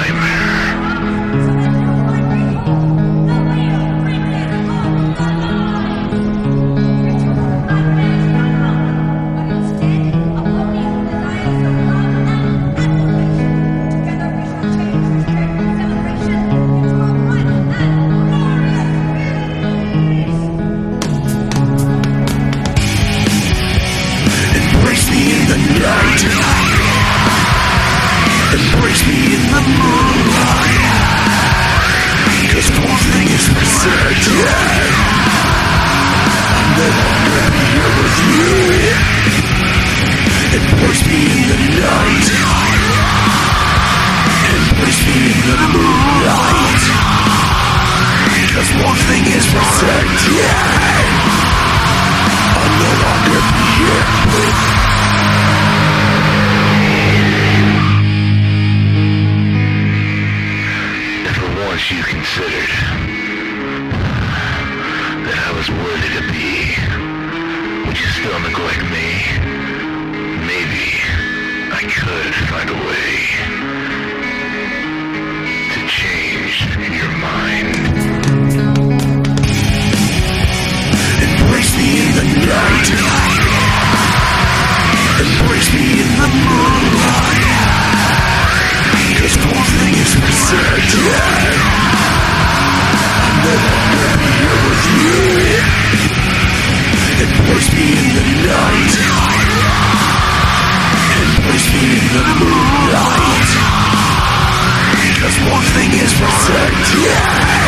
Embrace me in the night. Embrace me in the moonlight. 'Cause one thing is for certain, I'm no longer here with you. Embrace me in the night. Embrace me in the moonlight. 'Cause one thing is for certain, I'll no longer be here with you. Once you considered that I was worthy to be, would you still neglect me? Maybe I could find a way to change your mind. Embrace me in the night. Embrace me in the moonlight. 'Cause one thing is for certain, I'm no longer here with you. Embrace me in the night. Embrace me in the moonlight. 'Cause one thing is for certain,